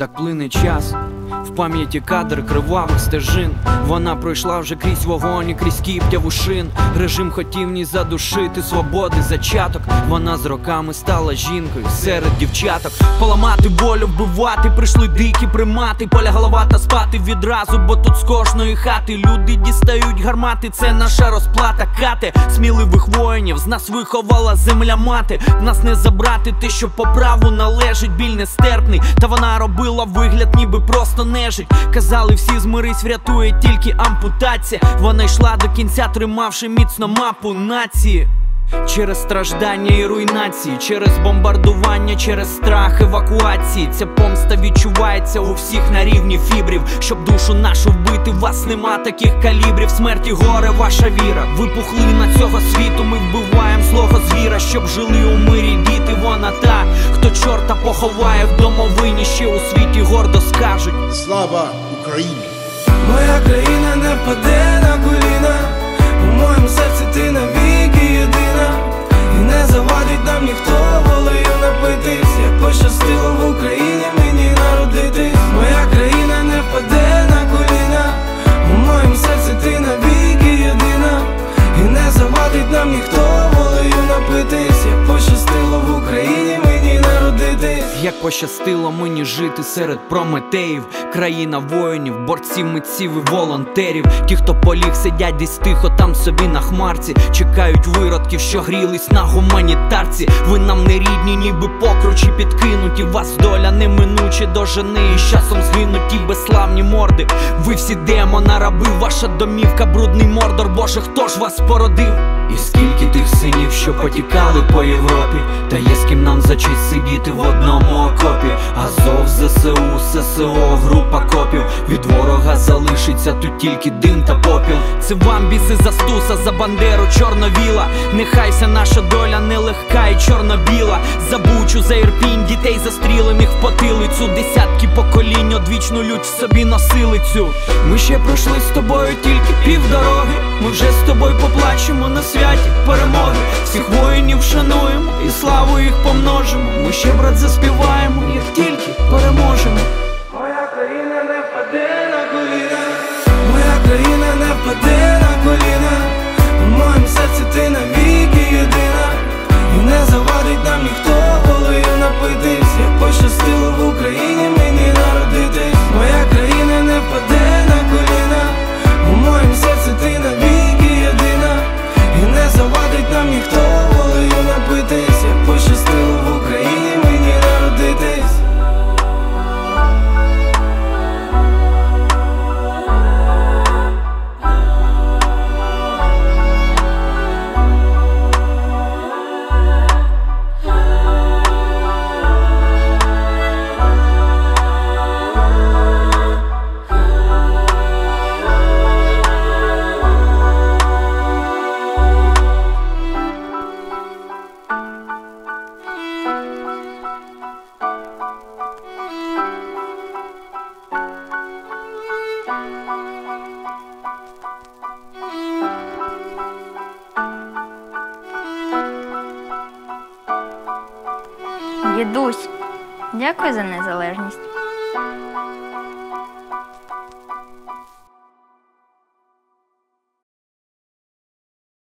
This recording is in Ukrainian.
Так плине час, в пам'яті кадр кривавих стежин. Вона пройшла вже крізь вогонь і крізь кіптяву шин. Режим хотів в ній задушити свободи зачаток. Вона з роками стала жінкою серед дівчаток. Поламати волю, вбивати, прийшли дикі примати. Поля голова та спати відразу, бо тут з кожної хати люди дістають гармати, це наша розплата. Кати сміливих воїнів з нас виховала земля мати. В нас не забрати те, що по праву належить. Біль нестерпний, та вона робила вигляд, ніби просто нежить. Казали всі, змирись, врятує тільки ампутація. Вона йшла до кінця, тримавши міцно мапу нації. Через страждання і руйнації, через бомбардування, через страх евакуації. Ця помста відчувається у всіх на рівні фібрів. Щоб душу нашу вбити, вас нема таких калібрів. Смерті горе ваша віра. Ви пухлина цього світу, ми вбиваємо злого звіра. Щоб жили у мирі діти, вона та, хто чорта поховає в домовині. Ще у світі гордо скажуть: слава Україні! Моя країна не впаде на коліна. У моєму серці ти навіки єдина. І не завадить нам ніхто волею напитись. Як пощастило в Україні мені народитись. Моя країна не впаде на коліна. У моєму серці ти навіки єдина. І не завадить нам ніхто волею напитись. Як пощастило в Україні мені народитись. Як пощастило мені жити серед прометеїв. Країна воїнів, борців, митців і волонтерів. Ті, хто поліг, сидять десь тихо там собі на хмарці. Чекають виродків, що грілись на гуманітарці. Ви нам не рідні, ніби покручі підкинуті. Вас доля неминуче дожене і з часом згинуть ті безславні морди. Ви всі демона, раби, ваша домівка брудний Мордор. Боже, хто ж вас породив? І скільки тих синів, що потікали по Європі. Та є з ким нам за честь сидіти в одному окопі. Азов, ЗСУ, ССО, група копів. Від ворога залишиться тут тільки дим та попіл. Це вам біси за Стуса, за Бандеру, Чорновіла. Нехай вся наша доля нелегка і чорно-біла. За Бучу, за Ірпінь, дітей застрілених в потилицю. Десятки поколінь одвічну лють в собі носили цю. Ми ще пройшли з тобою тільки півдороги. Ми вже з тобою поплачемо на святі перемоги. Всіх воїнів шануємо і славу їх помножимо. Ми ще, брат, заспіваємо, як тільки переможемо. Моя країна не впаде на коліна. Моя країна не впаде на коліна. У моєму серці ти навіки єдина. І не завадить нам ніхто волею напитись. Як пощастило в Україні мені народитись. Моя країна не впаде на коліна. У моєму серці ти навіки єдина. І не завадить нам ніхто волею напитись. Як пощастило в Україні мені народитись. Дідусь, дякую за незалежність.